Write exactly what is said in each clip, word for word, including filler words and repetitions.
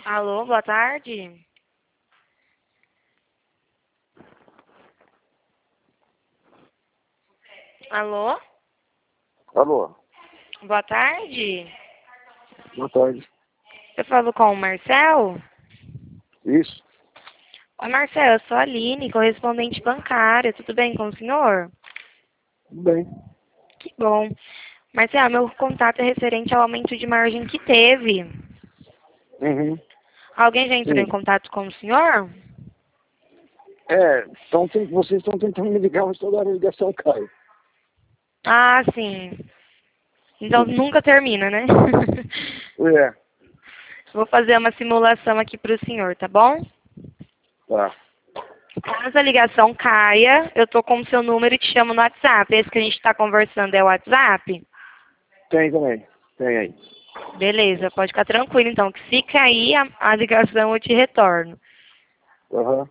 Alô, boa tarde. Alô, Alô, boa tarde. boa tarde. Eu falo com o Marcel? Isso, Oi, Marcel, eu sou a Aline, correspondente bancária. Tudo bem com o senhor? tudo bem. Que bom. Marcel, meu contato é referente ao aumento de margem que teve. Uhum. Alguém já entrou em Sim. contato com o senhor? É, então tem, vocês estão tentando me ligar, mas toda hora a ligação cai. Ah, sim. Então Sim. nunca termina, né? É, Vou fazer uma simulação aqui para o senhor, tá bom? tá. Caso a ligação caia, eu tô com o seu número e te chamo no WhatsApp. Esse que a gente está conversando é o WhatsApp? Tem também, tem aí. Beleza, pode ficar tranquilo então, que se cair a, a ligação eu te retorno. Aham.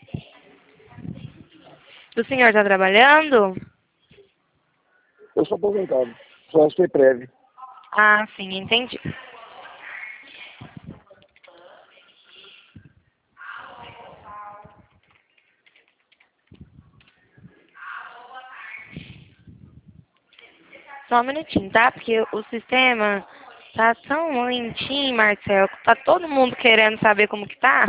O senhor está trabalhando? Eu sou aposentado, só ser prévio. Ah, sim, entendi. Só um minutinho, tá? Porque o sistema tá tão lentinho, Marcelo. Tá todo mundo querendo saber como que tá.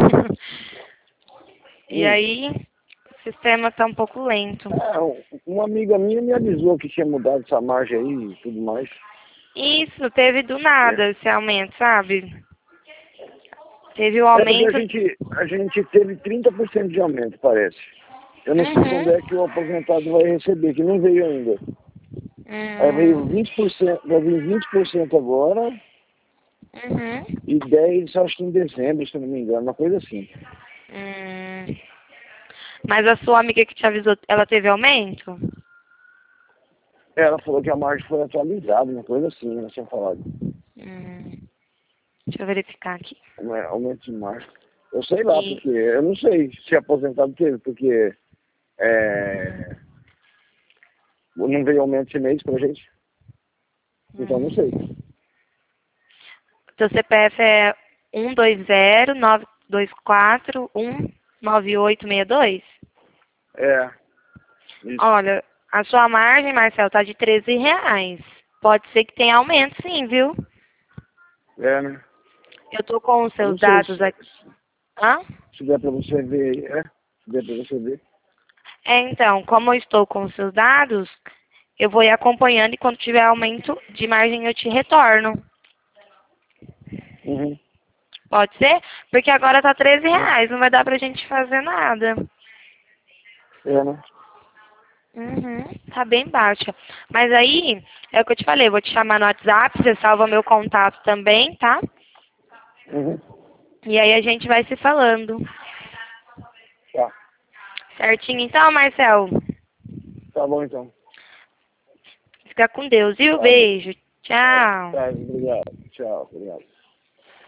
E Hum. aí, o sistema tá um pouco lento. É, um- uma amiga minha me avisou que tinha mudado essa margem aí e tudo mais. Isso, teve do É, nada esse aumento, sabe? Teve o é porque a aumento. gente, a gente teve trinta por cento de aumento, parece. Eu não sei quando é Uhum. que o aposentado vai receber, que não veio ainda. Aí veio Hum, vinte por cento, vai vir vinte por cento agora. uhum. E dez, acho que em dezembro, se eu não me engano, uma coisa assim. Hum. Mas a sua amiga que te avisou, ela teve aumento? Ela falou que a margem foi atualizada, uma coisa assim, ela tinha falado. Hum. Deixa eu verificar aqui. Como é, aumento de margem. Eu sei lá, E, porque eu não sei se aposentado teve, porque é, não veio aumento esse mês pra gente. Então não sei. hum. Seu C P F é um dois zero nove dois quatro um nove oito seis dois? É, isso. Olha, a sua margem, Marcelo, tá de treze reais. Pode ser que tenha aumento sim, viu? É, né? Eu tô com os Eu seus não sei dados se, aqui. Hã? se der pra você ver aí, é? Se der pra você ver. É, então, como eu estou com os seus dados, eu vou ir acompanhando e quando tiver aumento de margem eu te retorno. Uhum. Pode ser? Porque agora tá treze É, reais, não vai dar pra gente fazer nada. é, né? Uhum, tá bem baixa. Mas aí, é o que eu te falei, eu vou te chamar no WhatsApp, você salva meu contato também, tá? Uhum. E aí a gente vai se falando. Tá. Certinho então, Marcel? Tá bom então. Fica com Deus, viu? Tá bom. Beijo. Tchau. Tá, obrigado. Tchau, obrigado.